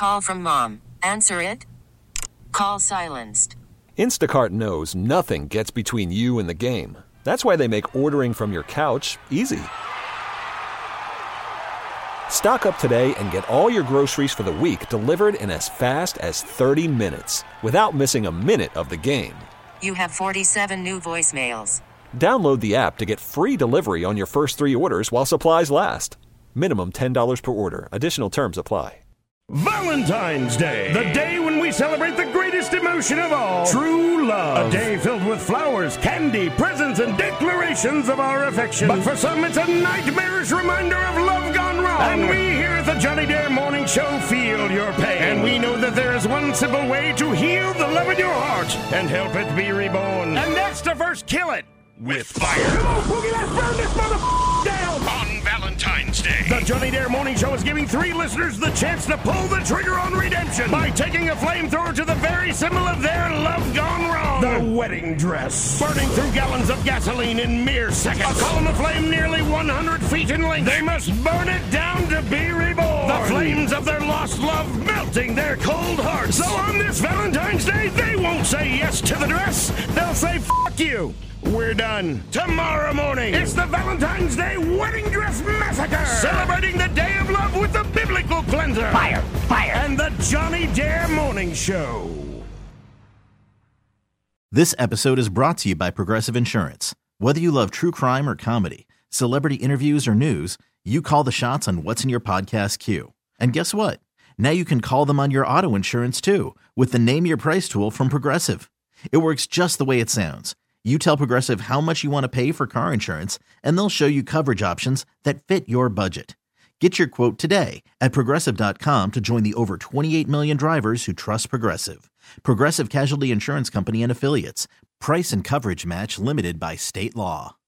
call from mom. Answer it. Call silenced. Instacart knows nothing gets between you and the game. That's why they make ordering from your couch easy. Stock up today and get all your groceries for the week delivered in as fast as 30 minutes without missing a minute of the game. You have 47 new voicemails. Download the app to get free delivery on your first 3 orders while supplies last. Minimum $10 per order. Additional terms apply. Valentine's Day, the day when we celebrate the greatest emotion of all, true love. A day filled with flowers, candy, presents, and declarations of our affection. But for some, it's a nightmarish reminder of love gone wrong. And we here at the Johnny Dare Morning Show feel your pain. And we know that there is one simple way to heal the love in your heart and help it be reborn. And that's to first kill it with fire. Come on, Boogie, let's burn this motherfucker down! On Valentine's Day, the Johnny Dare Morning Show is giving 3 listeners the chance to pull the trigger on redemption by taking a flamethrower to the very symbol of their love gone wrong. The wedding dress. Burning through gallons of gasoline in mere seconds. A column of flame nearly 100 feet in length. They must burn it down to be reborn. The flames of their lost love melting their cold hearts. So on this Valentine's Day, they won't say yes to the dress. They'll say, fuck you. We're done. Tomorrow morning, it's the Valentine's Day Wedding Dress Massacre. Celebrating the Day of Love with the Biblical Cleanser. Fire, fire. And the Johnny Dare Morning Show. This episode is brought to you by Progressive Insurance. Whether you love true crime or comedy, celebrity interviews or news, you call the shots on what's in your podcast queue. And guess what? Now you can call them on your auto insurance too with the Name Your Price tool from Progressive. It works just the way it sounds. You tell Progressive how much you want to pay for car insurance, and they'll show you coverage options that fit your budget. Get your quote today at Progressive.com to join the over 28 million drivers who trust Progressive. Progressive Casualty Insurance Company and Affiliates. Price and coverage match limited by state law.